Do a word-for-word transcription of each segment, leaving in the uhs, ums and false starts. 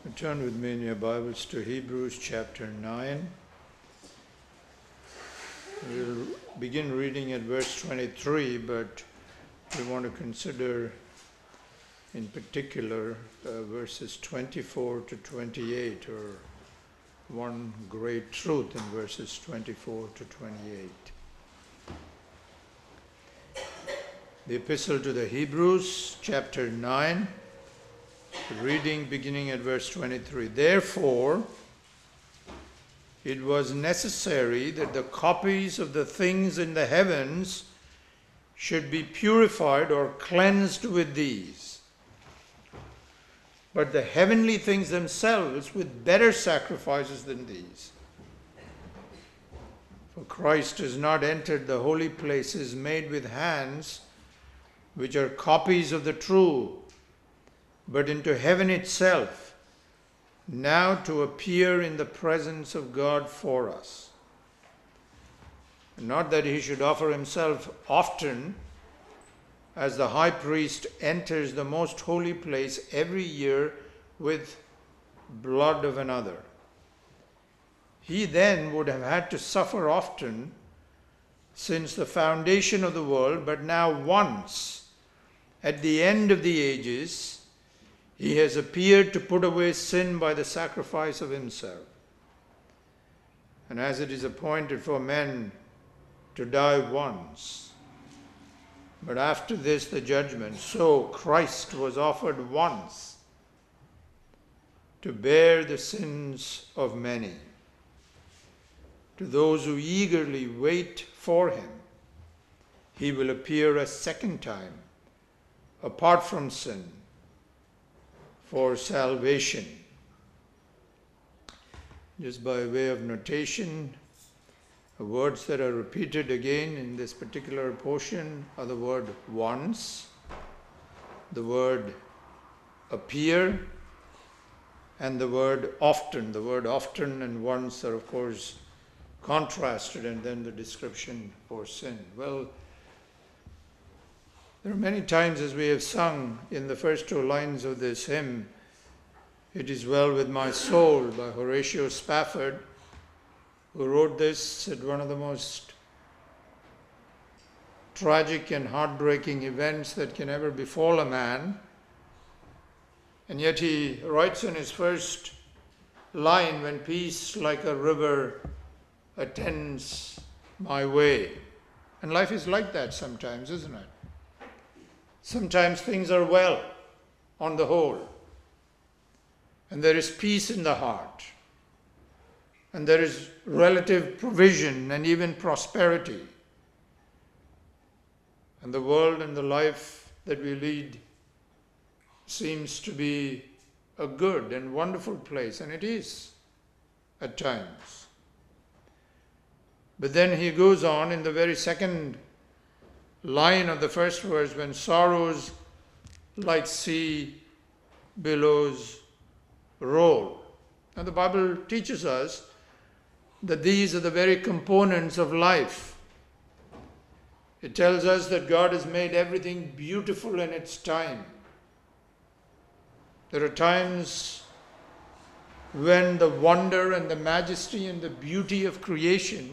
Turn with me in your Bibles to Hebrews chapter nine. We'll begin reading at verse twenty-three, but we want to consider in particular uh, verses twenty-four to twenty-eight, or one great truth in verses twenty-four to twenty-eight. The Epistle to the Hebrews, chapter nine, reading beginning at verse twenty-three. Therefore, it was necessary that the copies of the things in the heavens should be purified or cleansed with these, but the heavenly things themselves with better sacrifices than these. For Christ has not entered the holy places made with hands, which are copies of the true, but into heaven itself, now to appear in the presence of God for us. Not that he should offer himself often, as the high priest enters the most holy place every year with blood of another. He then would have had to suffer often since the foundation of the world, but now once, at the end of the ages, he has appeared to put away sin by the sacrifice of himself. And as it is appointed for men to die once, but after this the judgment, so Christ was offered once to bear the sins of many. To those who eagerly wait for him, he will appear a second time, apart from sin, for salvation. Just by way of notation, the words that are repeated again in this particular portion are the word once, the word appear, and the word often. The word often and once are, of course, contrasted, and then the description for sin. Well, there are many times, as we have sung in the first two lines of this hymn, "It is Well With My Soul" by Horatio Spafford, who wrote this at one of the most tragic and heartbreaking events that can ever befall a man. And yet he writes in his first line, "When peace like a river attends my way." And life is like that sometimes, isn't it? Sometimes things are well on the whole, and there is peace in the heart, and there is relative provision and even prosperity. And the world and the life that we lead seems to be a good and wonderful place, and it is at times. But then he goes on in the very second line of the first verse, "When sorrows like sea billows roll." And the Bible teaches us that these are the very components of life. It tells us that God has made everything beautiful in its time. There are times when the wonder and the majesty and the beauty of creation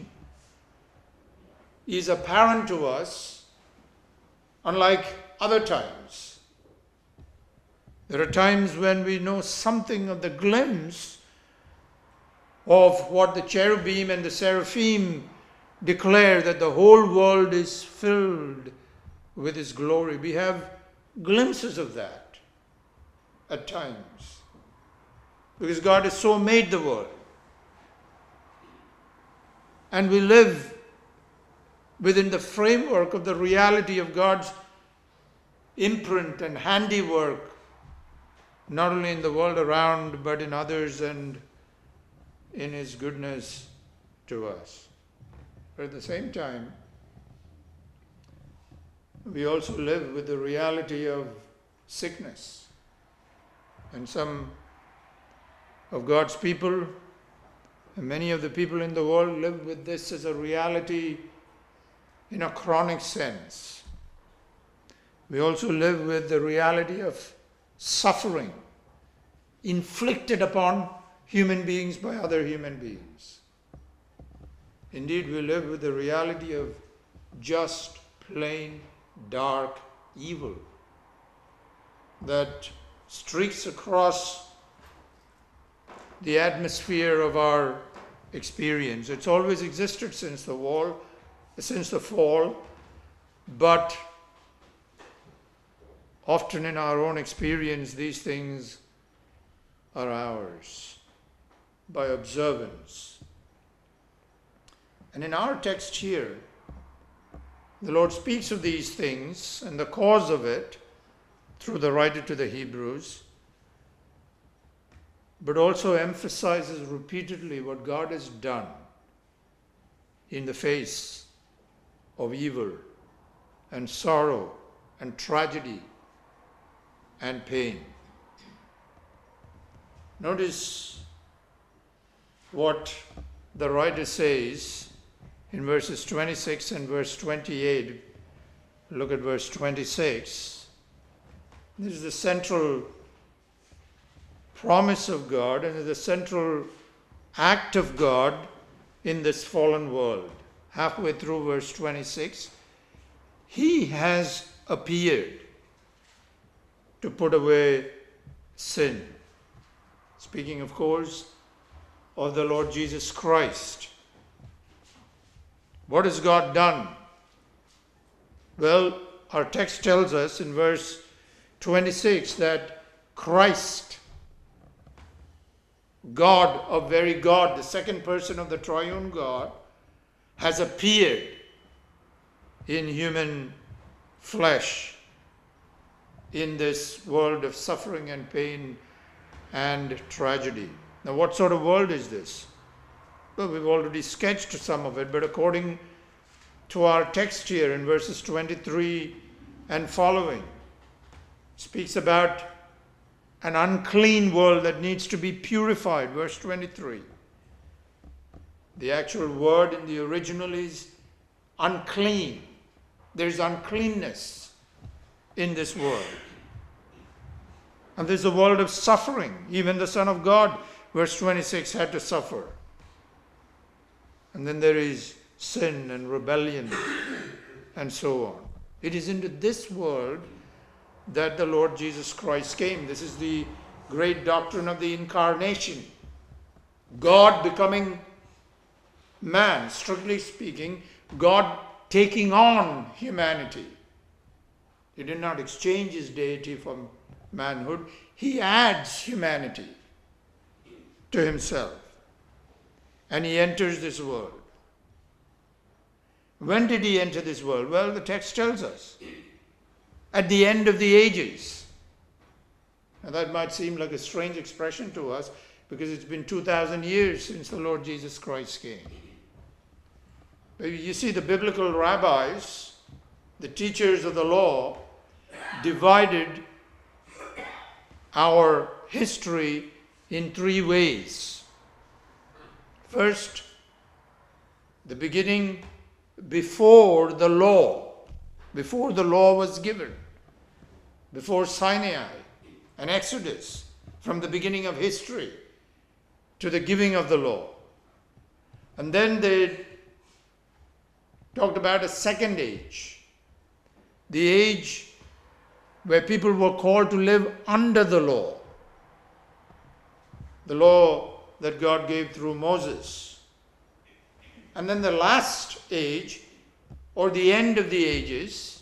is apparent to us, unlike other times. There are times when we know something of the glimpse of what the cherubim and the seraphim declare, that the whole world is filled with his glory. We have glimpses of that at times, because God has so made the world. And we live within the framework of the reality of God's imprint and handiwork, not only in the world around, but in others and in his goodness to us. But at the same time, we also live with the reality of sickness. And some of God's people, and many of the people in the world, live with this as a reality in a chronic sense. We also live with the reality of suffering inflicted upon human beings by other human beings. Indeed, we live with the reality of just plain dark evil that streaks across the atmosphere of our experience. It's always existed since the wall, since the fall, but often in our own experience, these things are ours by observance. And in our text here, the Lord speaks of these things and the cause of it through the writer to the Hebrews, but also emphasizes repeatedly what God has done in the face of evil and sorrow and tragedy and pain. Notice what the writer says in verses twenty-six and verse twenty-eight. Look at verse twenty-six. This is the central promise of God and the central act of God in this fallen world. Halfway through verse twenty-six, He has appeared to put away sin. Speaking, of course, of the Lord Jesus Christ. What has God done? Well, our text tells us in verse twenty-six that Christ, God of very God, the second person of the triune God, has appeared in human flesh in this world of suffering and pain and tragedy. Now, what sort of world is this? Well, we've already sketched some of it, but according to our text here in verses twenty-three and following, speaks about an unclean world that needs to be purified. Verse twenty-three. The actual word in the original is unclean. There's uncleanness in this world. And there's a world of suffering. Even the Son of God, verse twenty-six, had to suffer. And then there is sin and rebellion and so on. It is into this world that the Lord Jesus Christ came. This is the great doctrine of the incarnation. God becoming man, strictly speaking, God taking on humanity. He did not exchange his deity for manhood. He adds humanity to himself. And he enters this world. When did he enter this world? Well, the text tells us. At the end of the ages. And that might seem like a strange expression to us because it's been two thousand years since the Lord Jesus Christ came. But you see, the biblical rabbis, the teachers of the law, divided our history in three ways. First, the beginning before the law, before the law was given, before Sinai and Exodus, from the beginning of history to the giving of the law. And then they talked about a second age, the age where people were called to live under the law, the law that God gave through Moses. And then the last age, or the end of the ages,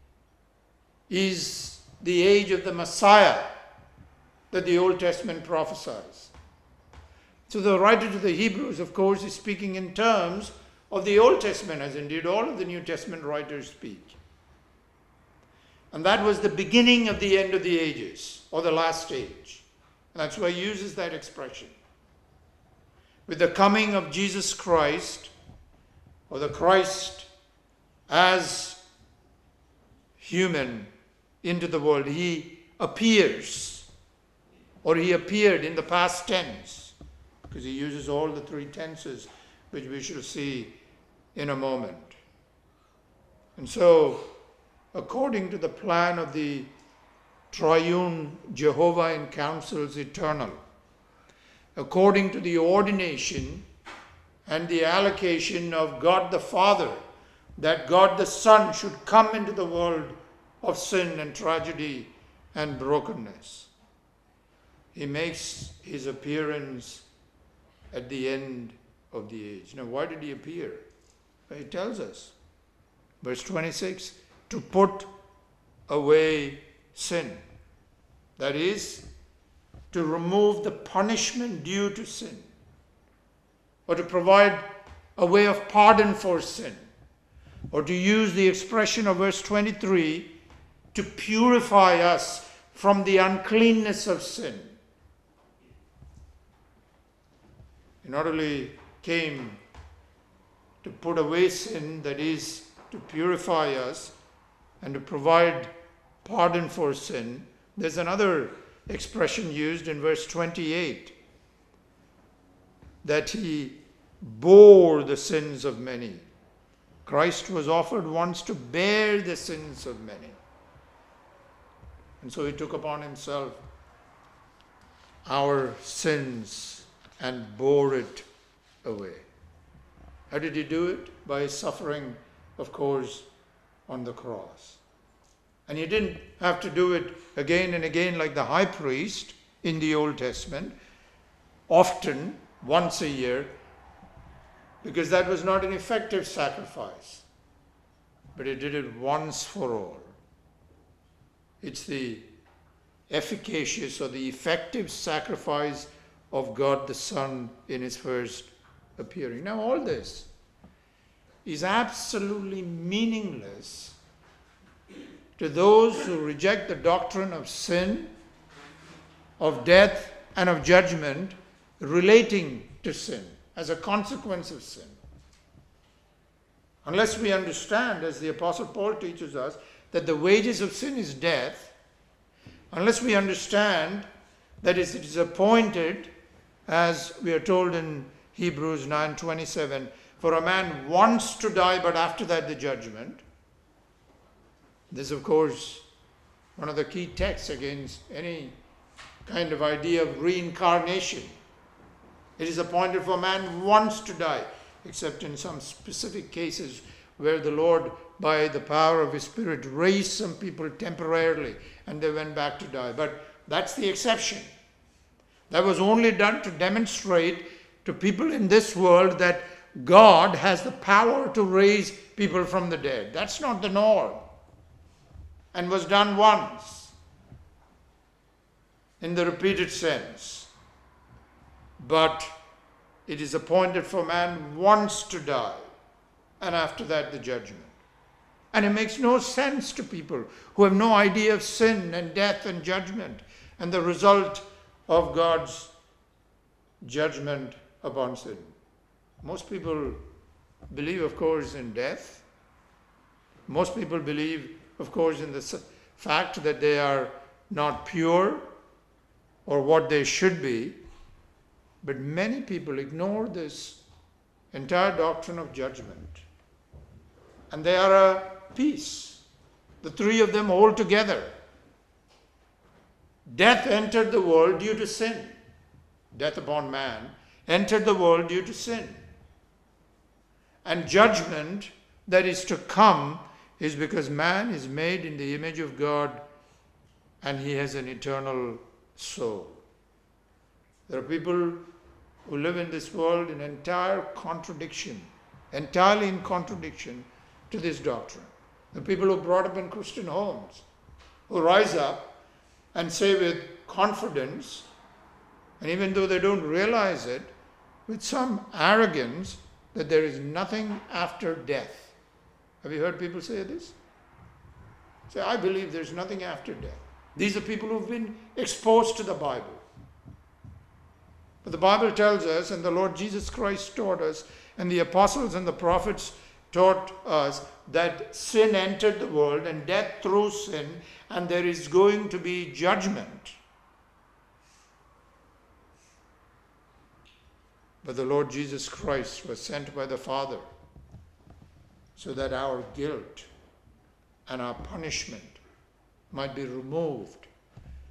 is the age of the Messiah that the Old Testament prophesies. So the writer to the Hebrews, of course, is speaking in terms of the Old Testament, as indeed all of the New Testament writers speak. And that was the beginning of the end of the ages, or the last age. And that's why he uses that expression. With the coming of Jesus Christ, or the Christ as human into the world, he appears, or he appeared in the past tense, because he uses all the three tenses, which we shall see in a moment. And so, according to the plan of the triune Jehovah in councils eternal, according to the ordination and the allocation of God the Father, that God the Son should come into the world of sin and tragedy and brokenness. He makes his appearance at the end of the age. Now, why did he appear? Well, he tells us. Verse twenty-six, to put away sin. That is, to remove the punishment due to sin, or to provide a way of pardon for sin, or to use the expression of verse twenty-three, to purify us from the uncleanness of sin. He not only came to put away sin, that is, to purify us and to provide pardon for sin. There's another expression used in verse twenty-eight, that he bore the sins of many. Christ was offered once to bear the sins of many. And so he took upon himself our sins and bore it away. How did he do it? By suffering, of course, on the cross. And he didn't have to do it again and again like the high priest in the Old Testament, often, once a year, because that was not an effective sacrifice. But he did it once for all. It's the efficacious or the effective sacrifice of God the Son in his first appearing. Now, all this is absolutely meaningless to those who reject the doctrine of sin, of death, and of judgment relating to sin as a consequence of sin. Unless we understand, as the Apostle Paul teaches us, that the wages of sin is death, unless we understand that it is appointed, as we are told in Hebrews nine twenty-seven, for a man wants to die, but after that the judgment. This, of course, one of the key texts against any kind of idea of reincarnation. It is appointed for a man wants to die, except in some specific cases where the Lord, by the power of his Spirit, raised some people temporarily and they went back to die. But that's the exception. That was only done to demonstrate to people in this world that God has the power to raise people from the dead. That's not the norm, and was done once in the repeated sense. But it is appointed for man once to die, and after that the judgment. And it makes no sense to people who have no idea of sin and death and judgment and the result of God's judgment upon sin. Most people believe, of course, in death. Most people believe, of course, in the fact that they are not pure or what they should be. But many people ignore this entire doctrine of judgment. And they are a piece. The three of them hold together. Death entered the world due to sin. Death upon man entered the world due to sin. And judgment that is to come is because man is made in the image of God and he has an eternal soul. There are people who live in this world in entire contradiction, entirely in contradiction to this doctrine. The people who are brought up in Christian homes, who rise up and say with confidence, and even though they don't realize it, with some arrogance, that there is nothing after death. Have you heard people say this? Say, I believe there's nothing after death. These are people who've been exposed to the Bible. But the Bible tells us, and the Lord Jesus Christ taught us, and the apostles and the prophets taught us, that sin entered the world and death through sin, and there is going to be judgment. But the Lord Jesus Christ was sent by the Father so that our guilt and our punishment might be removed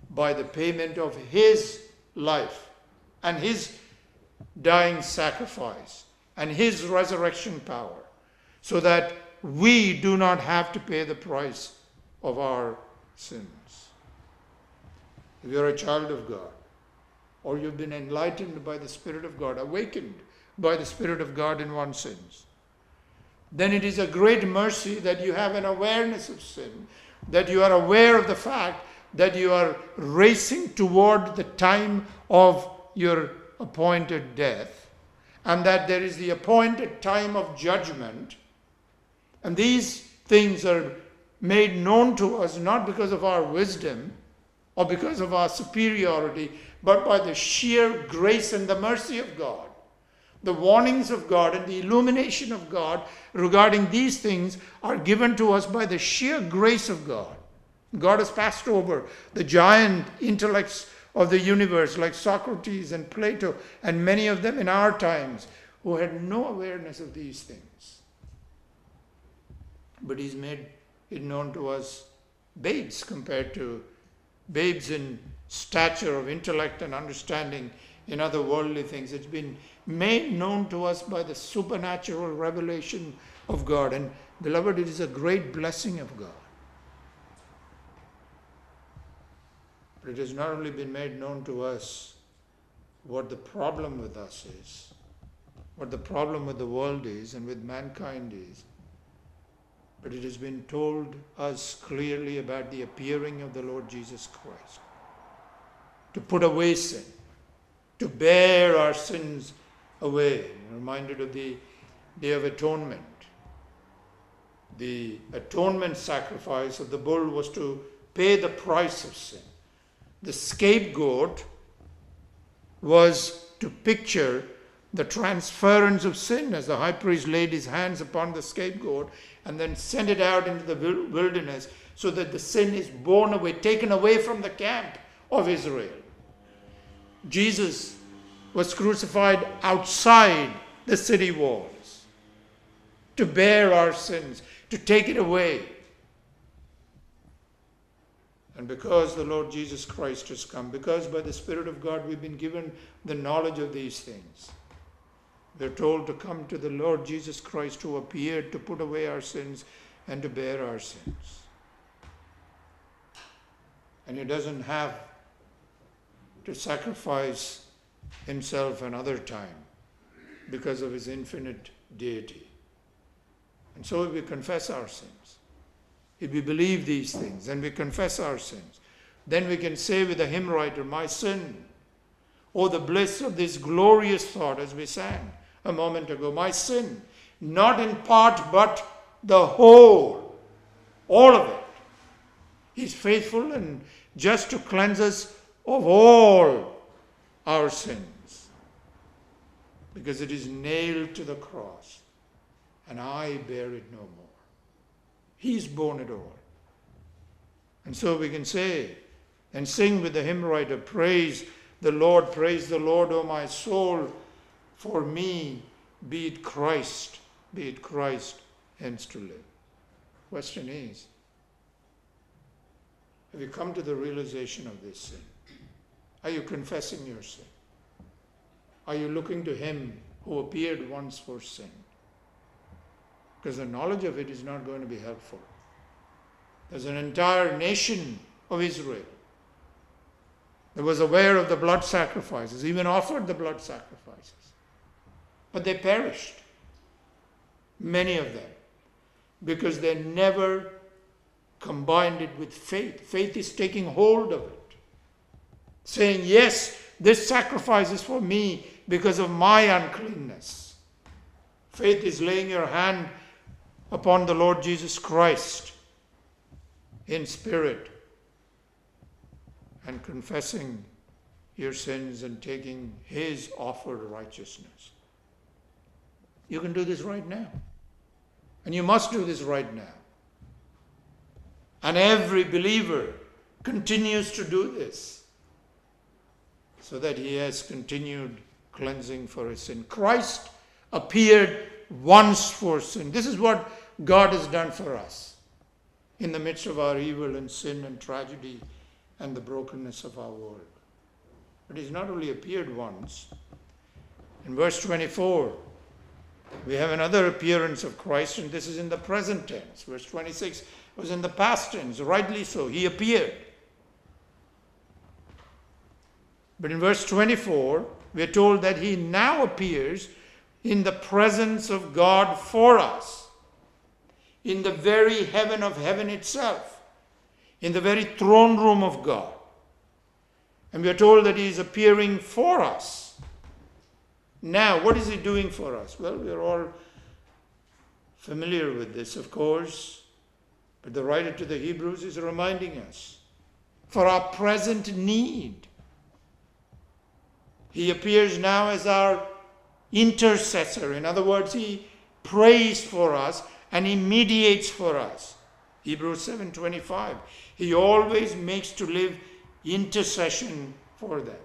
by the payment of his life and his dying sacrifice and his resurrection power, so that we do not have to pay the price of our sins. If you're a child of God, or you've been enlightened by the Spirit of God, awakened by the Spirit of God in one's sins, then it is a great mercy that you have an awareness of sin, that you are aware of the fact that you are racing toward the time of your appointed death, and that there is the appointed time of judgment. And these things are made known to us not because of our wisdom or because of our superiority, but by the sheer grace and the mercy of God. The warnings of God and the illumination of God regarding these things are given to us by the sheer grace of God. God has passed over the giant intellects of the universe like Socrates and Plato and many of them in our times who had no awareness of these things. But he's made it known to us babes compared to babes in stature of intellect and understanding in other worldly things. It's been made known to us by the supernatural revelation of God. And beloved, it is a great blessing of God. But it has not only been made known to us what the problem with us is, what the problem with the world is and with mankind is, but it has been told us clearly about the appearing of the Lord Jesus Christ, to put away sin, to bear our sins away. I'm reminded of the Day of Atonement. The atonement sacrifice of the bull was to pay the price of sin. The scapegoat was to picture the transference of sin, as the high priest laid his hands upon the scapegoat and then sent it out into the wilderness so that the sin is borne away, taken away from the camp of Israel. Jesus was crucified outside the city walls to bear our sins, to take it away. And because the Lord Jesus Christ has come, because by the Spirit of God we've been given the knowledge of these things, we're told to come to the Lord Jesus Christ, who appeared to put away our sins and to bear our sins. And he doesn't have to sacrifice himself another time because of his infinite deity. And so if we confess our sins, if we believe these things and we confess our sins, then we can say with the hymn writer, my sin, oh the bliss of this glorious thought, as we sang a moment ago, my sin, not in part but the whole, all of it. He's faithful and just to cleanse us of all our sins, because it is nailed to the cross and I bear it no more. He's borne it all. And so we can say and sing with the hymn writer, praise the Lord, praise the Lord, O my soul, for me be it Christ, be it Christ hence to live. Question is, have you come to the realization of this sin? Are you confessing your sin? Are you looking to him who appeared once for sin? Because the knowledge of it is not going to be helpful. There's an entire nation of Israel that was aware of the blood sacrifices, even offered the blood sacrifices. But they perished, many of them, because they never combined it with faith. Faith is taking hold of it, saying, yes, this sacrifice is for me because of my uncleanness. Faith is laying your hand upon the Lord Jesus Christ in spirit and confessing your sins and taking his offered righteousness. You can do this right now. And you must do this right now. And every believer continues to do this so that he has continued cleansing for his sin. Christ appeared once for sin. This is what God has done for us in the midst of our evil and sin and tragedy and the brokenness of our world. But he's not only appeared once. In verse twenty-four, we have another appearance of Christ, and this is in the present tense. Verse twenty-six was in the past tense, rightly so. He appeared. But in verse twenty-four, we are told that he now appears in the presence of God for us, in the very heaven of heaven itself, in the very throne room of God. And we are told that he is appearing for us. Now, what is he doing for us? Well, we are all familiar with this, of course, but the writer to the Hebrews is reminding us, for our present need. He appears now as our intercessor. In other words, he prays for us and he mediates for us. Hebrews seven twenty-five. He always makes to live intercession for them.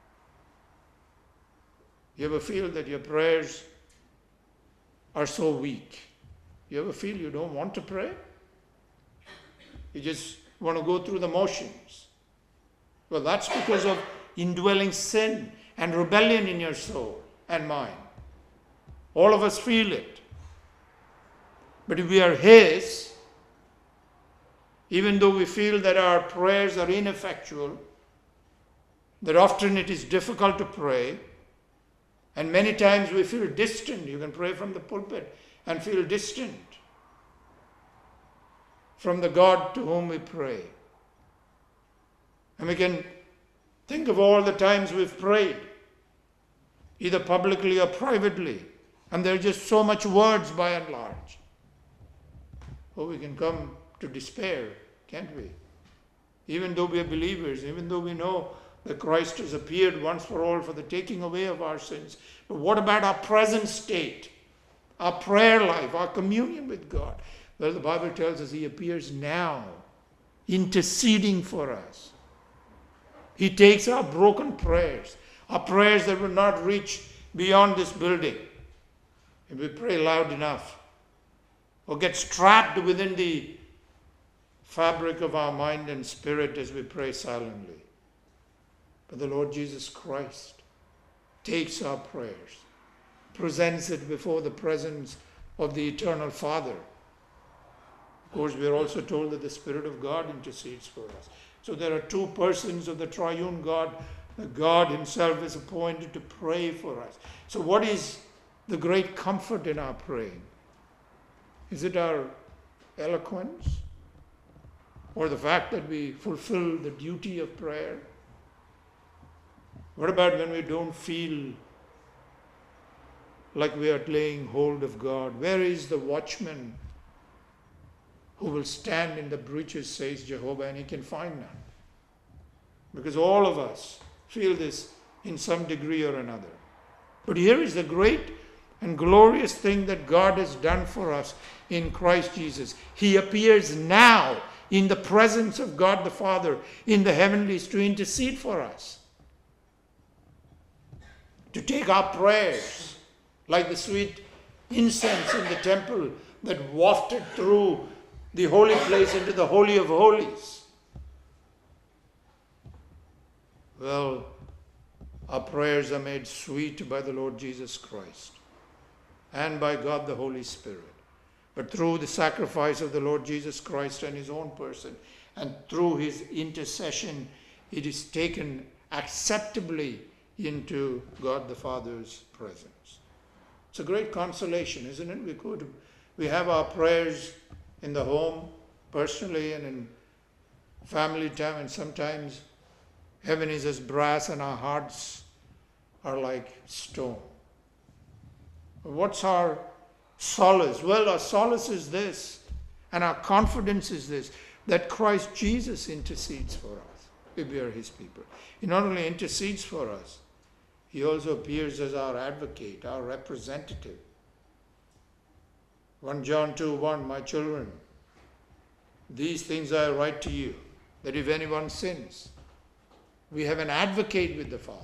You ever feel that your prayers are so weak? You ever feel you don't want to pray? You just want to go through the motions. Well, that's because of indwelling sin and rebellion in your soul and mind. All of us feel it. But if we are his, even though we feel that our prayers are ineffectual, that often it is difficult to pray, and many times we feel distant. You can pray from the pulpit and feel distant from the God to whom we pray. And we can think of all the times we've prayed, either publicly or privately, and there are just so much words by and large. Oh, we can come to despair, can't we? Even though we are believers, even though we know that Christ has appeared once for all for the taking away of our sins. But what about our present state, our prayer life, our communion with God? Well, the Bible tells us he appears now, interceding for us. He takes our broken prayers, our prayers that will not reach beyond this building, if we pray loud enough, or get trapped within the fabric of our mind and spirit as we pray silently. But the Lord Jesus Christ takes our prayers, presents it before the presence of the eternal Father. Of course, we are also told that the Spirit of God intercedes for us. So there are two persons of the triune God. The God himself is appointed to pray for us. So what is the great comfort in our praying? Is it our eloquence? Or the fact that we fulfill the duty of prayer? What about when we don't feel like we are laying hold of God? Where is the watchman who will stand in the breaches, says Jehovah, and he can find none? Because all of us feel this in some degree or another. But here is the great and glorious thing that God has done for us in Christ Jesus. He appears now in the presence of God the Father in the heavenlies to intercede for us, to take our prayers like the sweet incense in the temple that wafted through the holy place into the Holy of Holies. Well, our prayers are made sweet by the Lord Jesus Christ and by God the Holy Spirit. But through the sacrifice of the Lord Jesus Christ and his own person, and through his intercession, it is taken acceptably into God the Father's presence. It's a great consolation, isn't it? We could, we have our prayers in the home, personally, and in family time, and sometimes heaven is as brass and our hearts are like stone. What's our solace? Well, our solace is this, and our confidence is this, that Christ Jesus intercedes for us if we are his people. He not only intercedes for us, he also appears as our advocate, our representative. First John two one, my children, these things I write to you, that if anyone sins, we have an advocate with the Father.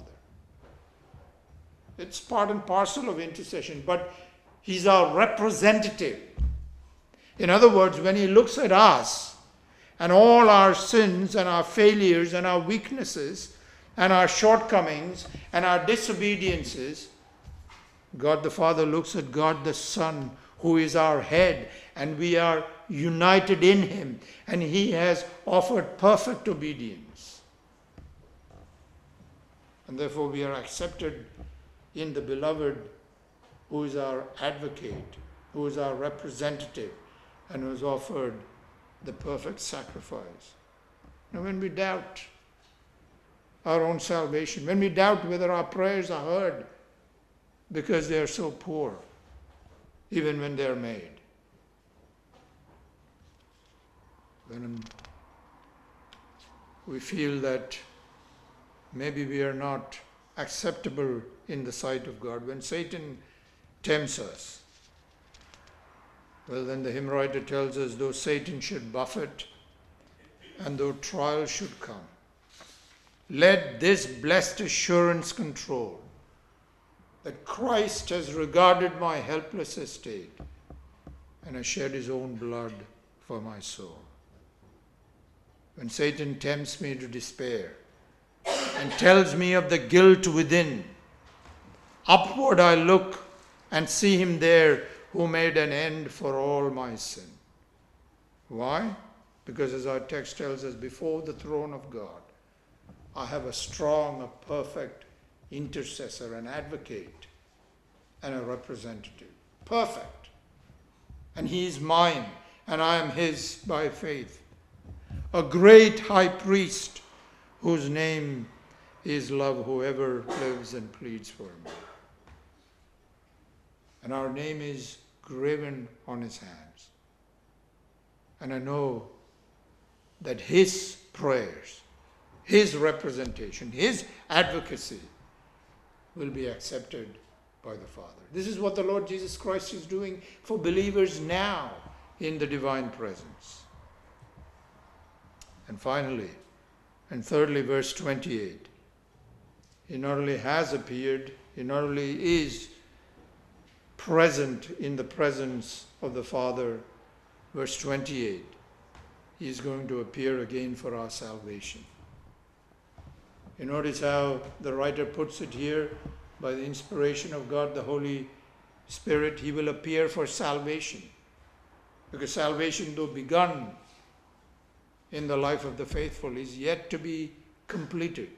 It's part and parcel of intercession, but he's our representative. In other words, when he looks at us and all our sins and our failures and our weaknesses and our shortcomings and our disobediences, God the Father looks at God the Son, who is our head, and we are united in him, and he has offered perfect obedience. And therefore we are accepted in the Beloved, who is our advocate, who is our representative, and who has offered the perfect sacrifice. Now when we doubt our own salvation, when we doubt whether our prayers are heard because they are so poor, even when they are made, when we feel that maybe we are not acceptable in the sight of God, when Satan tempts us, well, then the hymn writer tells us, though Satan should buffet and though trial should come, let this blessed assurance control that Christ has regarded my helpless estate and has shed his own blood for my soul. When Satan tempts me to despair and tells me of the guilt within, upward I look and see him there who made an end for all my sin. Why? Because as our text tells us, before the throne of God, I have a strong, a perfect intercessor, an advocate, and a representative. Perfect. And he is mine, and I am his by faith. A great high priest whose name is love, whoever lives and pleads for me. And our name is graven on his hands. And I know that his prayers, his representation, his advocacy will be accepted by the Father. This is what the Lord Jesus Christ is doing for believers now in the divine presence. And finally, and thirdly, verse twenty-eight. He not only has appeared, he not only is present in the presence of the Father, verse twenty-eight, he is going to appear again for our salvation. You notice how the writer puts it here, by the inspiration of God, the Holy Spirit, he will appear for salvation. Because salvation, though begun in the life of the faithful, is yet to be completed.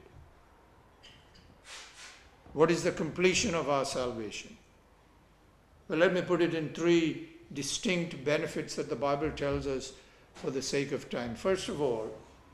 What is the completion of our salvation? Well, let me put it in three distinct benefits that the Bible tells us for the sake of time. First of all,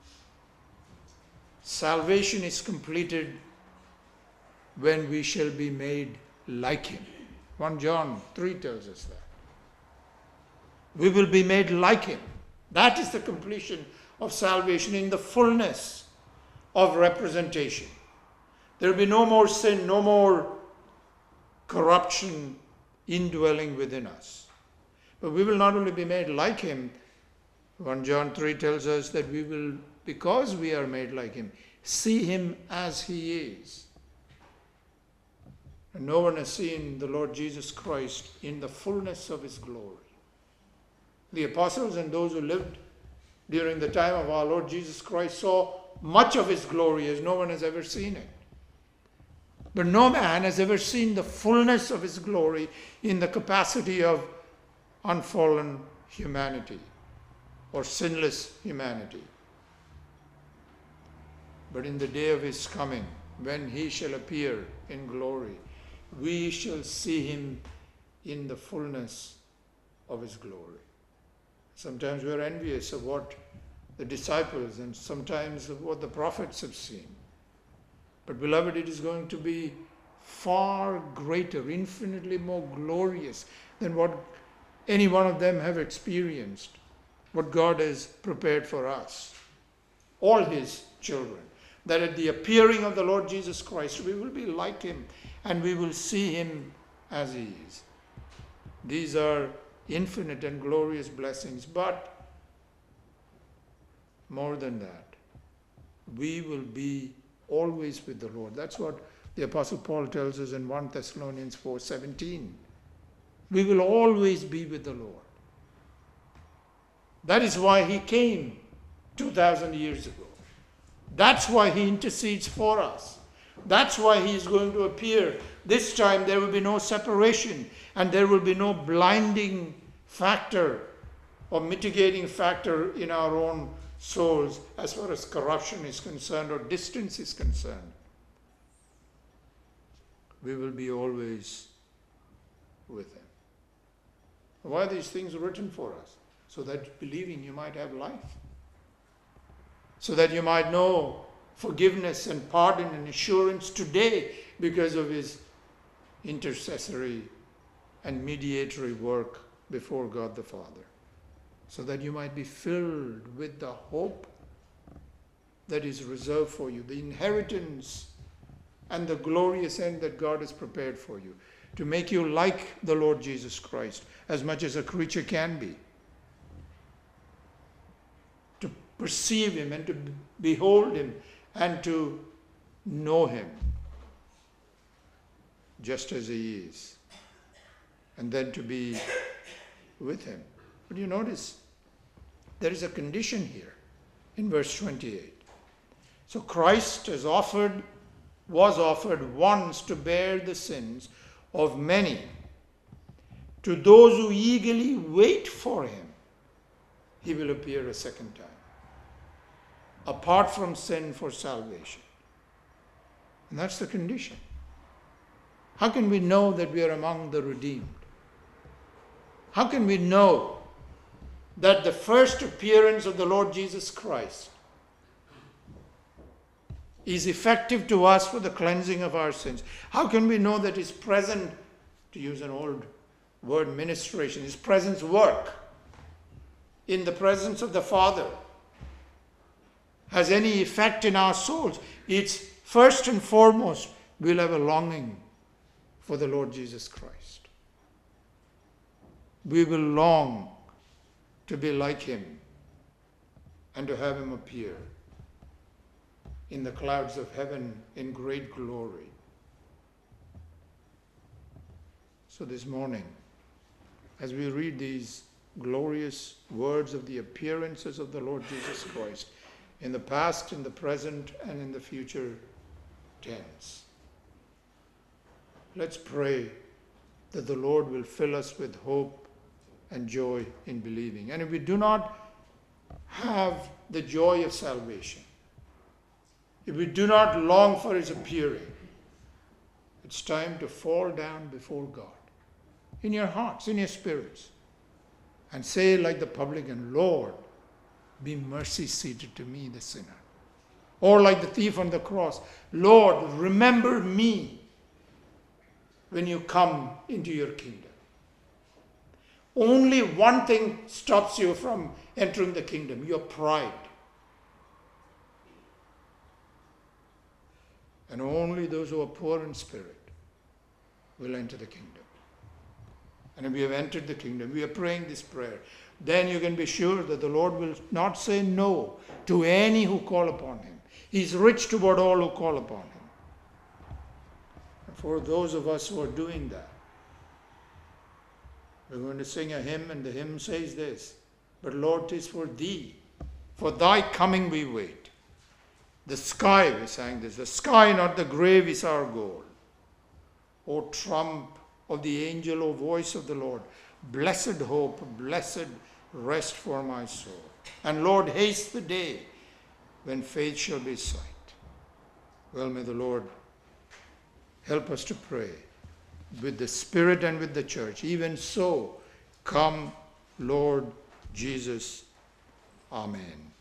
salvation is completed when we shall be made like him. First John three tells us that. We will be made like him. That is the completion of salvation in the fullness of representation. There will be no more sin, no more corruption indwelling within us. But we will not only be made like him, First John three tells us that we will, because we are made like him, see him as he is. And no one has seen the Lord Jesus Christ in the fullness of his glory. The apostles and those who lived during the time of our Lord Jesus Christ saw much of his glory as no one has ever seen it. But no man has ever seen the fullness of his glory in the capacity of unfallen humanity or sinless humanity. But in the day of his coming, when he shall appear in glory, we shall see him in the fullness of his glory. Sometimes we are envious of what the disciples and sometimes of what the prophets have seen. But beloved, it is going to be far greater, infinitely more glorious than what any one of them have experienced, what God has prepared for us, all his children. That at the appearing of the Lord Jesus Christ, we will be like him and we will see him as he is. These are infinite and glorious blessings, but more than that, we will be always with the Lord. That's what the Apostle Paul tells us in First Thessalonians four seventeen. We will always be with the Lord. That is why he came two thousand years ago. That's why he intercedes for us. That's why he is going to appear. This time there will be no separation, and there will be no blinding factor or mitigating factor in our own souls as far as corruption is concerned or distance is concerned. We will be always with him. Why are these things written for us? So that believing you might have life. So that you might know forgiveness and pardon and assurance today because of his intercessory and mediatory work before God the Father. So that you might be filled with the hope that is reserved for you, the inheritance and the glorious end that God has prepared for you, to make you like the Lord Jesus Christ as much as a creature can be, to perceive him and to behold him and to know him just as he is, and then to be with him. But you notice there is a condition here in verse twenty-eight. So Christ has offered, was offered once to bear the sins of many. To those who eagerly wait for him, he will appear a second time, apart from sin, for salvation. And that's the condition. How can we know that we are among the redeemed? How can we know that the first appearance of the Lord Jesus Christ is effective to us for the cleansing of our sins? How can we know that his present, to use an old word, ministration, his presence work in the presence of the Father has any effect in our souls? It's first and foremost, we'll have a longing for the Lord Jesus Christ. We will long to be like him and to have him appear in the clouds of heaven in great glory. So this morning, as we read these glorious words of the appearances of the Lord Jesus Christ in the past, in the present, and in the future tense, let's pray that the Lord will fill us with hope and joy in believing. And if we do not have the joy of salvation, if we do not long for his appearing, it's time to fall down before God, in your hearts, in your spirits, and say like the publican, Lord, be mercy seated to me, the sinner. Or like the thief on the cross, Lord, remember me when you come into your kingdom. Only one thing stops you from entering the kingdom: your pride. And only those who are poor in spirit will enter the kingdom. And if we have entered the kingdom, we are praying this prayer, then you can be sure that the Lord will not say no to any who call upon him. He is rich toward all who call upon him. And for those of us who are doing that, we're going to sing a hymn, and the hymn says this: but Lord, 'tis for thee, for thy coming we wait. The sky, we sang this, the sky, not the grave, is our goal. O trump of the angel, O voice of the Lord, blessed hope, blessed rest for my soul. And Lord, haste the day when faith shall be sight. Well, may the Lord help us to pray with the Spirit and with the church. Even so, come, Lord Jesus. Amen.